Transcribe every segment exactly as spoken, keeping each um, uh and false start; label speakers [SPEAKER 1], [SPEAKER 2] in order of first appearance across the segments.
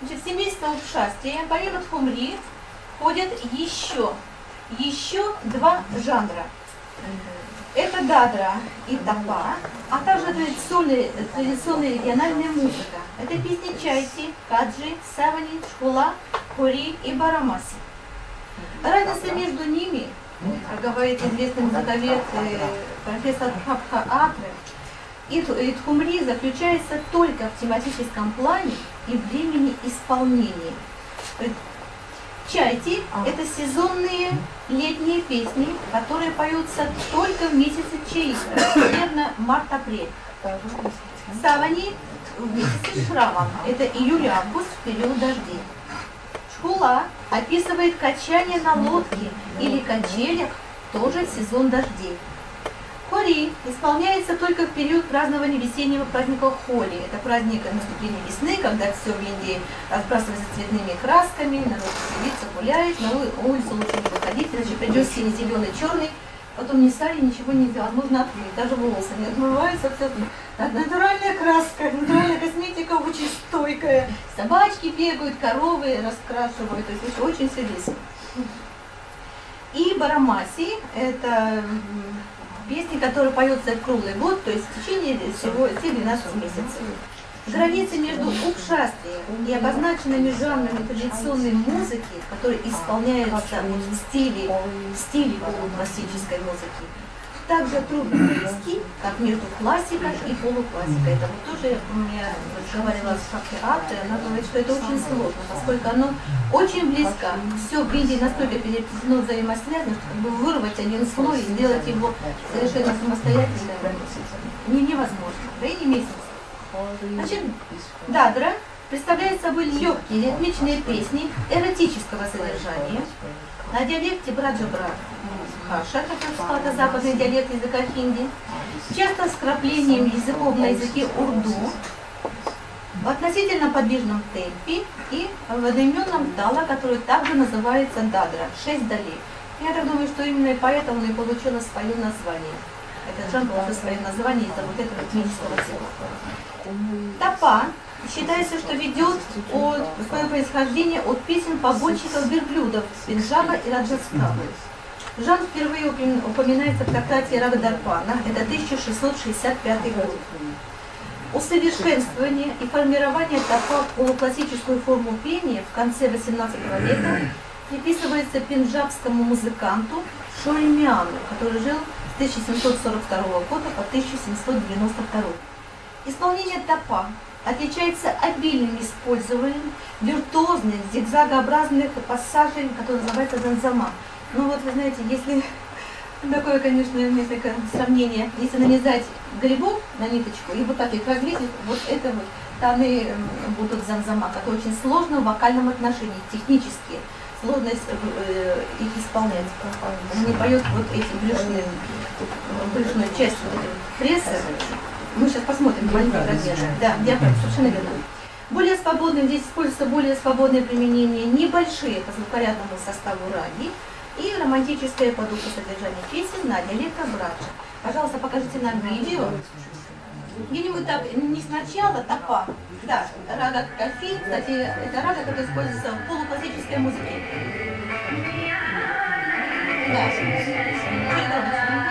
[SPEAKER 1] Значит, в семейство упшастия, помимо тхумри, входят еще, еще два жанра. Это дадра и тапа, а также традиционная, традиционная региональная музыка. Это песни чайти, каджи, савани, шхула, хори и барамаси. Разница между ними, как говорит известный музыковед профессор Хабха Акре, и тхумри заключается только в тематическом плане и времени исполнения. Чайти – это сезонные летние песни, которые поются только в месяце чаитра, примерно март-апрель. Савани в месяце Шраван – это июль-август, в период дождей. Шхула описывает качание на лодке или качелях, тоже в сезон дождей. Хори исполняется только в период празднования весеннего праздника Холи. Это праздник наступления весны, когда все в Индии разбрасывается цветными красками, народ веселится, гуляет, на улицу лучше не выходить, иначе придет синий, зеленый, черный, потом ни сари, ничего нельзя, можно отмыть, даже волосы не отмываются, все. Натуральная краска, натуральная косметика очень стойкая. Собачки бегают, коровы раскрашивают, то есть очень все весело. И барамаси – это песни, которые поются круглый год, то есть в течение всего всех двенадцати месяцев. Границы между упшастием и обозначенными жанрами традиционной музыки, которые исполняются в стиле, в стиле полуклассической музыки, также трудно провести, как между классикой и полуклассикой. Это вот тоже я разговаривала с Хабхи Акре, она говорит, что это очень сложно, поскольку оно очень близко. Все в Индии настолько переплетено взаимосвязано, что как бы вырвать один слой и сделать его совершенно самостоятельным не невозможно, да и не месяц. Значит, дадра представляет собой легкие ритмичные песни эротического содержания на диалекте Браджа-Бра Хаша, как я сказала, это западный диалект языка хинди, часто с вкраплением языков на языке урду, в относительно подвижном темпе и в одноименном дала, который также называется дадра, шесть долей. Я так думаю, что именно поэтому он и получила свое название. Этот жанр получил свое название из-за вот этого ритмического цикла. Тапа считается, что ведет от свое происхождение от песен побольщиков верблюдов Пенджаба и Раджастана. Жанр впервые упоминается в трактате Рагдарпана, это тысяча шестьсот шестьдесят пятый год. Усовершенствование и формирование тапа в полуклассическую форму пения в конце восемнадцатого века приписывается пенджабскому музыканту Шоримиану, который жил с тысяча семьсот сорок второго года по тысяча семьсот девяносто второй. Исполнение тапа отличается обильным использованием виртуозных зигзагообразных пассажей, которые называются занзама. Ну вот вы знаете, если такое, конечно, несколько сравнение, если нанизать грибов на ниточку и вот так их разветить, вот это вот тоны будут занзама, которые очень сложно в вокальном отношении, технически сложно э, их исполнять. Он не поет вот эти брюшные, брюшную часть пресса. Мы сейчас посмотрим маленький размер. Да, диапазон, совершенно верно. Более свободным, здесь используется более свободное применение, небольшие по звукорядному составу раги и романтическое по духу содержание песен на диалекте браджа. Пожалуйста, покажите нам видео. Где-нибудь так, не сначала тапа, да, рага кофе, кстати, это рага, которая используется в полуклассической музыке. Да, чуть громче.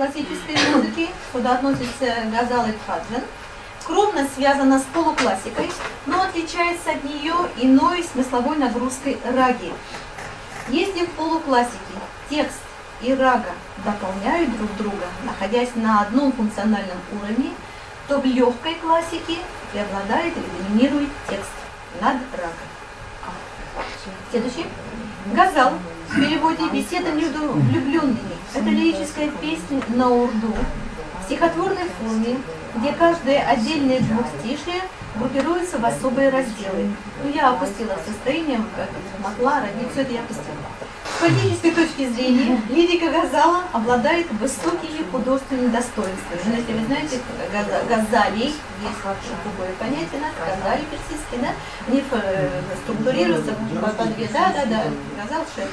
[SPEAKER 1] классической музыки, куда относятся газал и бхаджан, кровно связана с полуклассикой, но отличается от нее иной смысловой нагрузкой раги. Если в полуклассике текст и рага дополняют друг друга, находясь на одном функциональном уровне, то в легкой классике преобладает или доминирует текст над рагой. Следующий. Газал в переводе «беседа между влюбленными». Это лирическая песня на урду, в стихотворной форме, где каждое отдельное двухстишие группируется в особые разделы. Ну, я опустила состояние, как могла, родить, все это я опустила. С поэтической точки зрения лирика газала обладает высокими художественными достоинствами. Но если вы знаете, газалей, есть другое понятие, газали персидские, да? Они структурируются по две, да, да, да, газал шесть.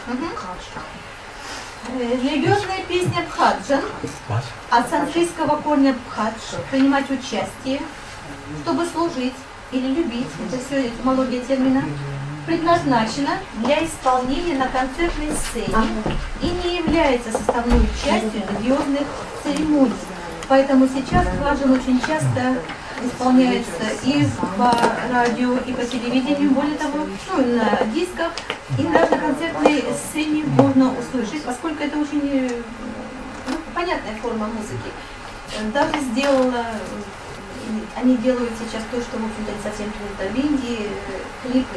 [SPEAKER 1] Угу. Религиозная песня бхаджан, от санскритского корня бхадж, принимать участие, чтобы служить или любить, это все этимология термина, предназначена для исполнения на концертной сцене и не является составной частью религиозных церемоний. Поэтому сейчас бхаджан очень часто исполняется и по радио, и по телевидению, более того, ну, на дисках, и даже на концертной сцене можно услышать, поскольку это очень ну, понятная форма музыки. Даже сделала, они делают сейчас то, что, в общем-то, не совсем принято в Индии, клипы.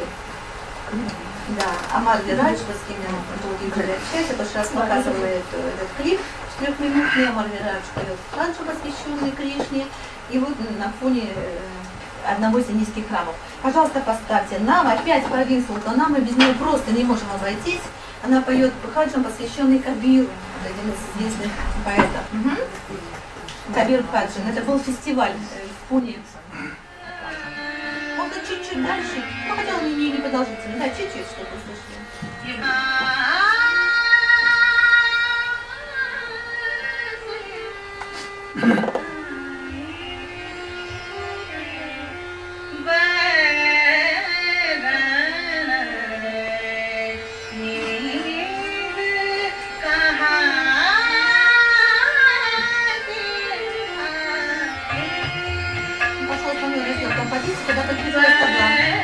[SPEAKER 1] Да, Амар Вирадж, вот с кем я долгие годы общаюсь, я в прошлый раз показывала этот, этот клип четырехминутный, Амар Вирадж поет ханджу, посвященный Кришне, и вот на фоне одного из индийских храмов. Пожалуйста, поставьте. Нам опять Парвин Султанам, мы без нее просто не можем обойтись. Она поет хаджам, посвященный Кабиру, один из известных поэтов. Угу. Кабир Хаджан. Это был фестиваль в Пуне. Можно чуть-чуть дальше, ну хотя он не, не продолжительный, да, чуть-чуть, чтобы услышали. Пошел основной раздел композиции, когда подписывается табло.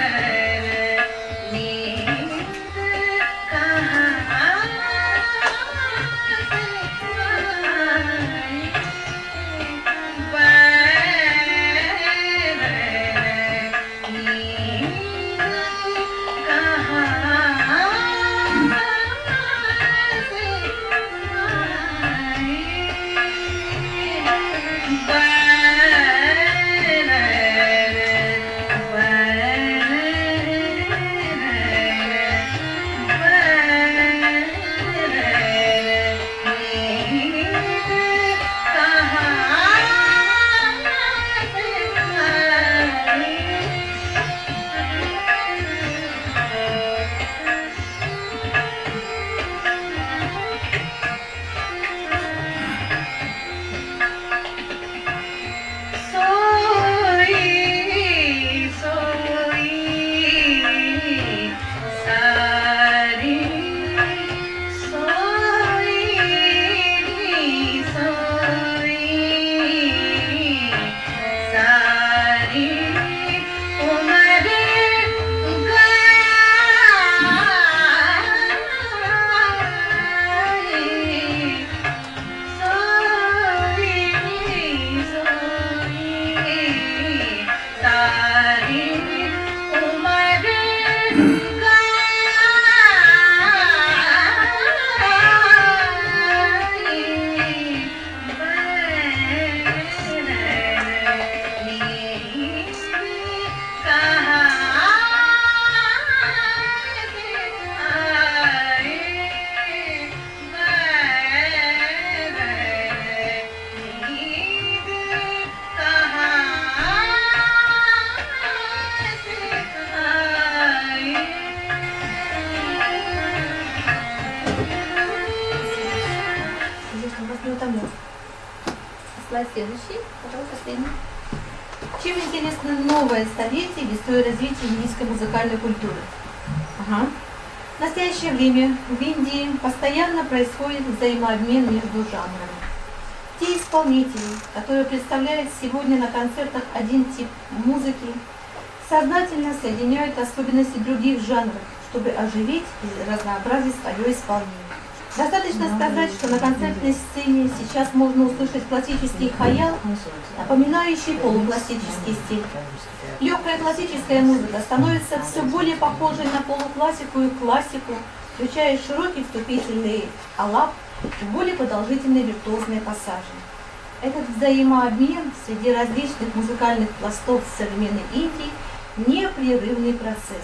[SPEAKER 1] Следующий, пожалуйста, последний. Чем интересно новое столетие в истории развития индийской музыкальной культуры? Ага. В настоящее время в Индии постоянно происходит взаимообмен между жанрами. те исполнители, которые представляют сегодня на концертах один тип музыки, сознательно соединяют особенности других жанров, чтобы оживить и разнообразить свое исполнение. Достаточно сказать, что на концертной сцене сейчас можно услышать классический хаял, напоминающий полуклассический стиль. Легкая классическая музыка становится все более похожей на полуклассику и классику, включая широкий вступительный алап и более продолжительные виртуозные пассажи. Этот взаимообмен среди различных музыкальных пластов современной Индии – непрерывный процесс.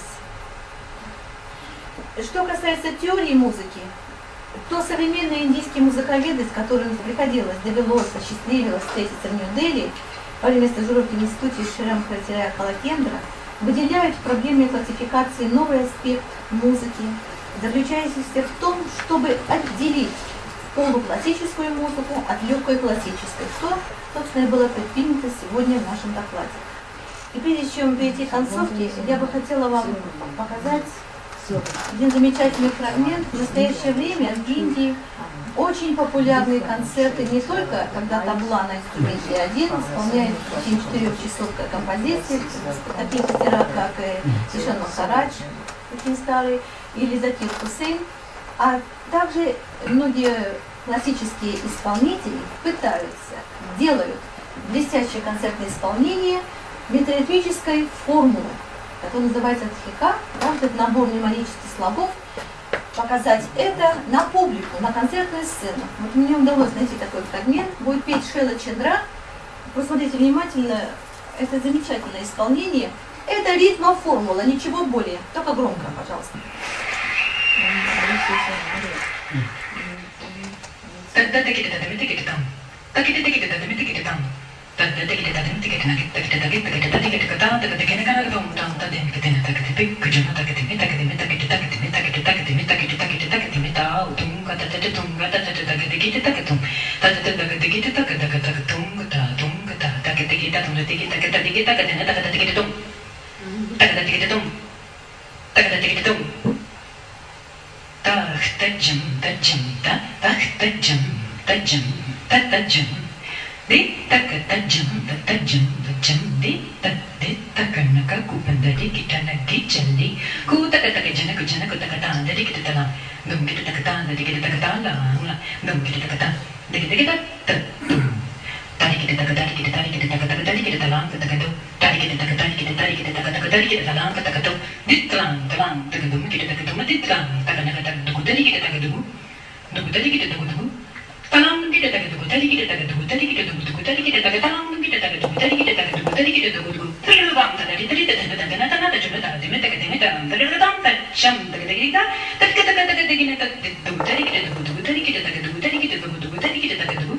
[SPEAKER 1] Что касается теории музыки, то современные индийские музыковеды, с которыми приходилось, довелось, осчастливилось встретиться в Нью-Дели во время стажировки в институте Шрам Хартирая Калакендра, выделяют в проблеме классификации новый аспект музыки, заключающийся в том, чтобы отделить полуклассическую музыку от легкой классической, что, собственно, было предпринято сегодня в нашем докладе. И прежде чем перейти к концовке, я бы хотела вам показать один замечательный фрагмент. В настоящее время в Индии очень популярные концерты, не только когда табла на инструменте один исполняет в течение четырех часов композиции, такие мастера, как Тишан Махарадж, очень старый, или Закир Хусейн, а также многие классические исполнители пытаются, делают блестящее концертное исполнение метрической формулы, который называется тхика, каждый набор мнемонических слогов, показать это на публику, на концертную сцену. Вот мне удалось найти такой фрагмент, будет петь Шейла Чандра. Посмотрите внимательно, это замечательное исполнение. Это ритмо-формула, ничего более, только громко, пожалуйста.
[SPEAKER 2] Di taka tajam tajam tajam di tak di taka naka kupandari kita nagi jalli ku taka taka jana ku jana ku taka tan dari kita talam dum kita taka tan dari kita taka tan la dum kita taka tan dari kita tak tadi kita taka tadi kita tadi kita taka taka tadi kita talam kita taka do tadi kita taka tadi kita tadi kita taka taka tadi kita talam kita taka do di talam talam taka dum kita taka dum di talam taka naka taka do tadi kita taka do do tadi kita do do talam kita taka do tadi kita taka do tadi kita do do tadi kita taka talam kita taka do tadi kita taka do tadi kita do do terbang tadi tadi tadi tadi tadi tadi tadi cuma tadi tadi tadi tadi tadi tadi tadi sham tadi tadi kita tadi kita tadi tadi tadi kita do tadi kita do do tadi kita taka do tadi kita do do tadi kita taka do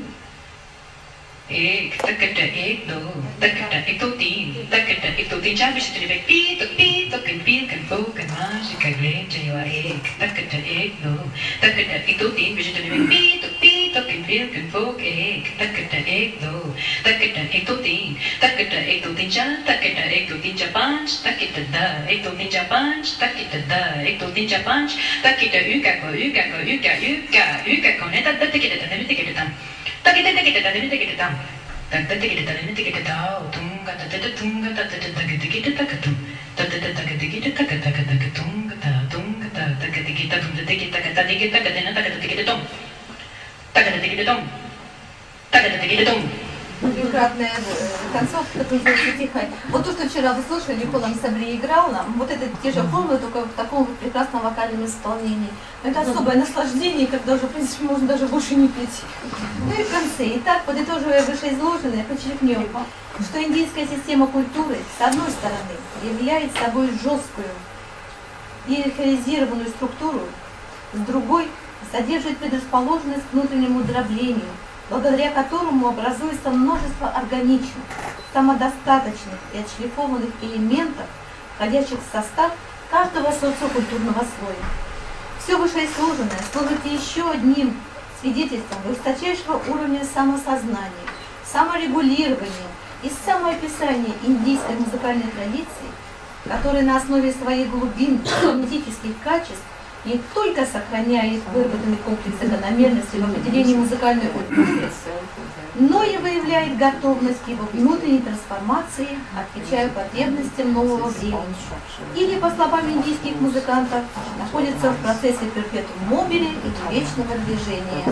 [SPEAKER 2] एक तकट एक दो तकट एक दो तीन तकट एक दो तीन चार बीस तीन एक पी तो पी तो कन पी कन फो कन माश कन रेंज या एक तकट एक दो तकट एक दो तीन बीस तीन एक पी तो पी तो कन पी कन फो एक तकट एक दो तकट एक दो तीन तकट एक दो तीन चार तकट एक दो तीन चार पाँच तकट दा एक दो तीन चार पाँच तकट दा एक दो तीन चार पाँच तकट यू का को यू का को यू का यू का यू का को ने तक तकट दा ने तकट दा Takita takita takita takita tam. Takita takita takita takita tao. Tunga takita tunga takita takita takita takatum. Takita takita takita takita takita tunga ta tunga ta takita takita tunga takita takita takita takita takita takita tum. Takita takita tum. Takita takita tum.
[SPEAKER 1] Двукратная концовка, которая называется тихая. Вот то, что вчера вы слушали, Никола Сабри играл нам, вот это те же формулы, только в таком прекрасном вокальном исполнении. Это особое наслаждение, когда уже, в принципе, можно даже больше не петь. Ну и в конце. Итак, подытоживая вышеизложенное, подчеркнем, что индийская система культуры, с одной стороны, является собой жесткую, иерархизированную структуру, с другой содержит предрасположенность к внутреннему дроблению, благодаря которому образуется множество органичных, самодостаточных и отшлифованных элементов, входящих в состав каждого социокультурного слоя. Все вышеизложенное служит еще одним свидетельством высочайшего уровня самосознания, саморегулирования и самоописания индийской музыкальной традиции, которая на основе своих глубин генетических качеств не только сохраняет выработанный комплекс закономерностей в определении музыкальной культуры, но и выявляет готовность к его внутренней трансформации, отвечая потребностям нового времени. Или, по словам индийских музыкантов, находится в процессе перпетум мобили или вечного движения.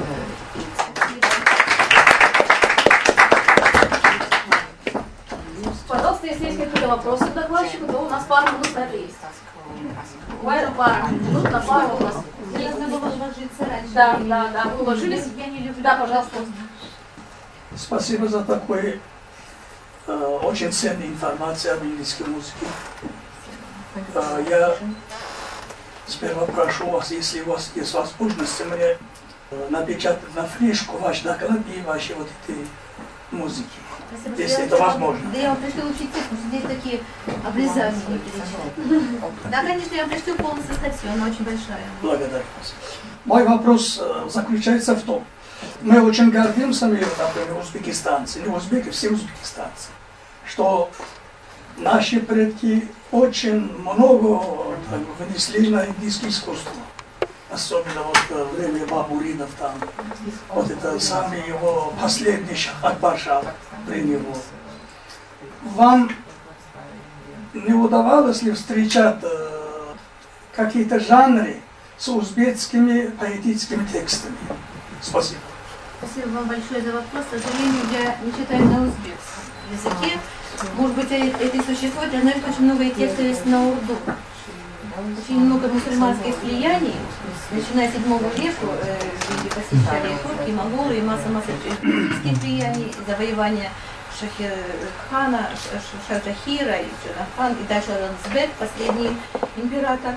[SPEAKER 3] Пожалуйста, если есть какие-то вопросы к докладчику, то у нас пара минут на это есть. Буквально пара минут на пару у нас есть. Да, да, да, вы уложились? Да, пожалуйста.
[SPEAKER 4] Спасибо за такой э, очень ценную информацию об индийской музыке. Э, я сперва прошу вас, если у вас есть возможность, мне э, напечатать на флешку ваш доклад и ваши вот эти музыки.
[SPEAKER 1] Спасибо,
[SPEAKER 4] если это возможно.
[SPEAKER 1] Да, я вам пришлю учить текст, потому что здесь такие обрезания не перечислены. Да, конечно, я пришлю полностью статью, она очень большая.
[SPEAKER 4] Благодарю вас. Мой вопрос э, заключается в том, мы очень гордимся, например, узбекистанцы, не узбеки, все узбекистанцы, что наши предки очень много так, внесли на индийское искусство. Особенно вот время бабуринов там. Вот это самый его последний шаг, Акбар Шах при него. Вам не удавалось ли встречать э, какие-то жанры с узбекскими поэтическими текстами? Спасибо.
[SPEAKER 1] Спасибо вам большое за вопрос. К сожалению, я не читаю на узбекском языке. Может быть, это и существует. Я знаю, что очень много текстов есть на урду. Очень много мусульманских влияний, начиная с седьмого века, э, люди посещали и турки, и монголы, и масса-масса турецких влияний, завоевания Шахи-хана, Шахджахира, и Шахан, и дальше Ранзбек, последний император.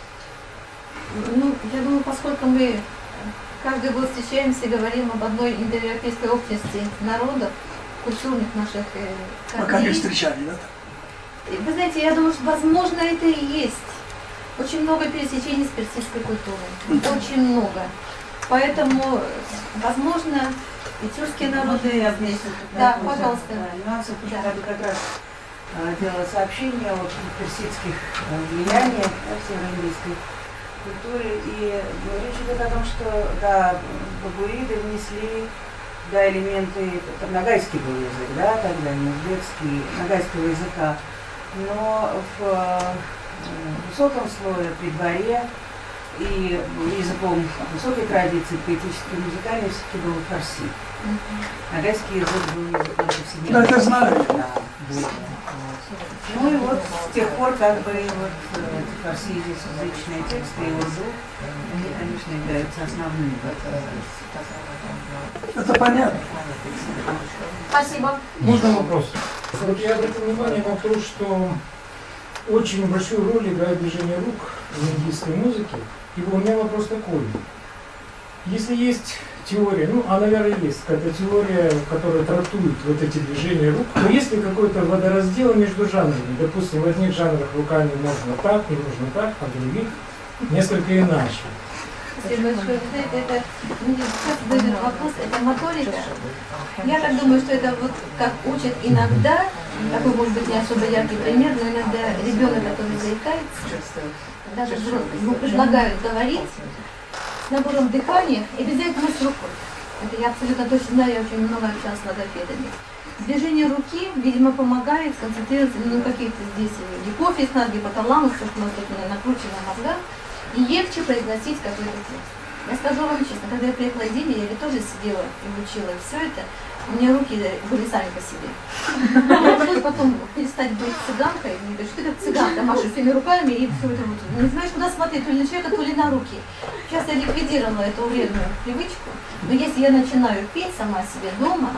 [SPEAKER 1] Ну, я думаю, поскольку мы каждый год встречаемся и говорим об одной индоевропейской общности народов, культурных наших э, корней.
[SPEAKER 4] Пока не встречали, да?
[SPEAKER 1] Вы знаете, я думаю, что возможно это и есть. Очень много пересечений с персидской культурой. Очень много. Поэтому, возможно, и тюркские народы... Да, пожалуйста.
[SPEAKER 5] Нюансы, потому что как раз делала сообщение о персидских влияниях в североиндийской культуре. И речь идет о том, что да, бабуриды внесли да, элементы, там, нагайский был язык, да, тогда не узбекский, нагайского языка. Но в высоком слое, при дворе и языком высокой традиции поэтической музыкальной все-таки был фарси. Нагайский язык был язык повседневный.
[SPEAKER 4] Да, это знаю.
[SPEAKER 5] Да, ну и вот с тех пор как бы вот фарсиязычные тексты и урду, они, конечно, являются основными.
[SPEAKER 4] Это понятно.
[SPEAKER 3] Спасибо.
[SPEAKER 6] Можно вопрос? Вот я обратил внимание на то, что очень большую роль играет движение рук в индийской музыке. И у меня вопрос такой. Если есть теория, ну, а, наверное, есть какая-то теория, которая трактует вот эти движения рук, то есть ли какой-то водораздел между жанрами? Допустим, в одних жанрах руками можно так, не нужно так, а в других несколько иначе.
[SPEAKER 1] Спасибо большое. Вы знаете, это, мне часто задают вопрос, это моторика. Я так думаю, что это вот как учат иногда, такой может быть не особо яркий пример, но иногда ребенок, который заикается, даже ему предлагают говорить с набором дыхания и обязательно с рукой. Это я абсолютно точно знаю, я очень много общалась с логопедами. Движение руки, видимо, помогает сконцентрироваться на каких-то здесь гипофиз, над гипоталамус, все, что у нас тут накручено в мозгах, и легче произносить какой-то текст. Я скажу вам честно, когда я приехала в Индию, я ведь тоже сидела и учила все это, у меня руки были сами по себе. Я пришлось потом перестать быть цыганкой, мне говорят, что ты как цыганка, машешь всеми руками и все это вот. Не знаешь, куда смотреть, то ли на человека, то ли на руки. Сейчас я ликвидировала эту вредную привычку, но если я начинаю петь сама себе дома,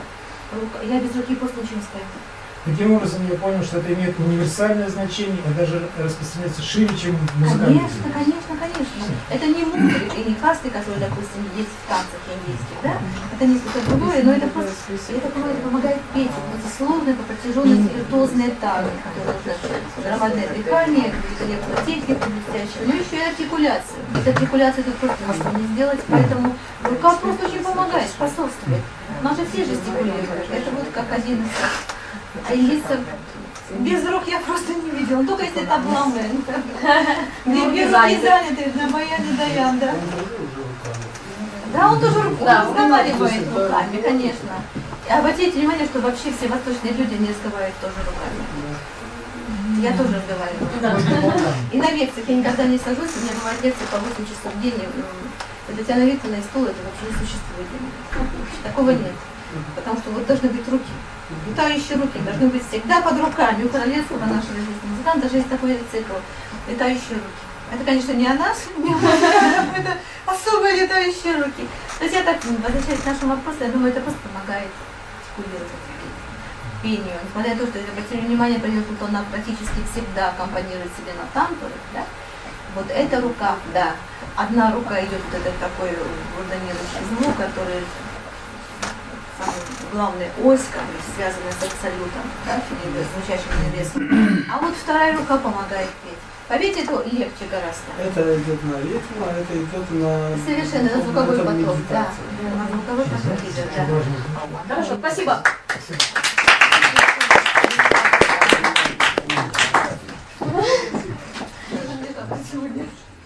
[SPEAKER 1] я без руки просто ничего не скажу.
[SPEAKER 6] Таким образом, я понял, что это имеет универсальное значение, а даже распространяется шире, чем музыкальный язык.
[SPEAKER 1] Конечно, конечно, конечно. Это не мудры и не касты, которые, допустим, есть в танцах индийских, да? Это несколько другое, но это просто, это помогает петь, безусловно, по протяженности виртуозной тары, которая нужна громадное дыхание, великолепную технику блестящую, но еще и артикуляцию. Без артикуляции тут просто ничего не сделать, поэтому рука просто очень помогает, способствует. Мы же все жестикулируем. Это вот как один из... А лица без рук я просто не видела, только если это обламывает. Без руки заняты, на баяне Даян, да? Да, он тоже разговаривает руками, конечно. Обратите внимание, что вообще все восточные люди не разговаривают тоже руками. Я тоже разговариваю. И на лекциях я никогда не сажусь, у меня бывают лекции по восемь часов в день. Татьяна Викторовна и стул, это вообще не существует. Такого нет. Потому что вот должны быть руки. Летающие руки должны быть всегда под руками. У королевского нашего известного музыканта даже есть такой цикл. Летающие руки. Это, конечно, не о нас, это особые летающие руки. То есть я так, возвращаясь к нашему вопросу, я думаю, это просто помогает артикулировать пению. Несмотря на то, что, обратили внимание, Павел Платонов практически всегда аккомпанирует себе на тамбуре, да? Вот эта рука, да, одна рука идет вот этот такой урдонирующий звук, который самый главный ось, как бы, связанный с абсолютом, да, или звучащим небесным. А вот вторая рука помогает петь. Попеть это легче гораздо.
[SPEAKER 7] Это идет на ритм, а это идет на...
[SPEAKER 1] Совершенно, на звуковой поток, да. На звуковой поток идет, да.
[SPEAKER 3] Хорошо, спасибо.
[SPEAKER 1] Сегодня